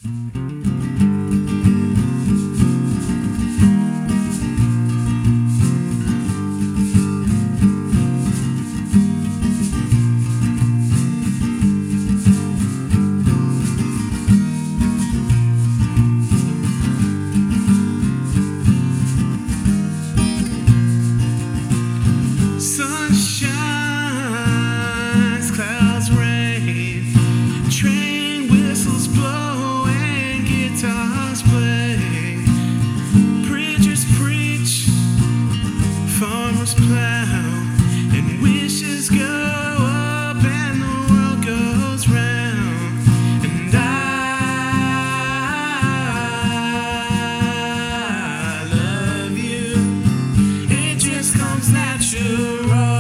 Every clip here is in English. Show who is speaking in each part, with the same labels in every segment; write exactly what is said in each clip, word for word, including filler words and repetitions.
Speaker 1: Sun shines, clouds rain, train whistles blow and guitars play. Preachers preach, farmers plow, and wishes go up and the world goes round. And I love you, it just comes natural.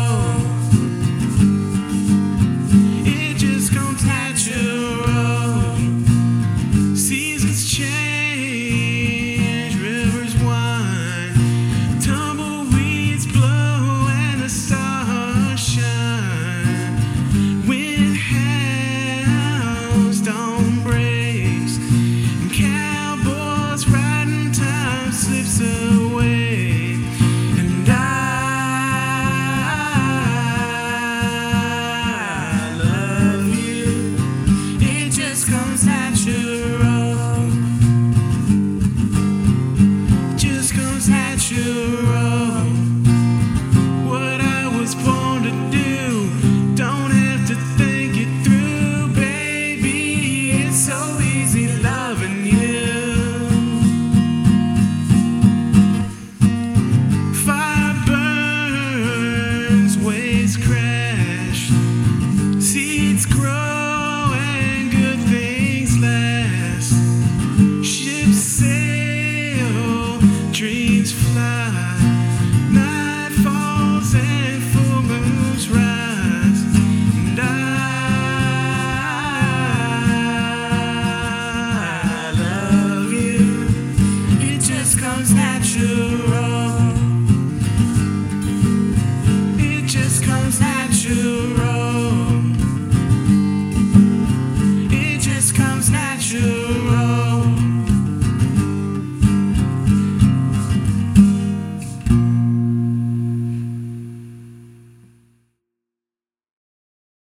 Speaker 1: It just comes natural. Seasons change, rivers wind, tumbleweeds blow and the stars shine. When house dawn breaks and cowboys riding, time slips away. And I comes out.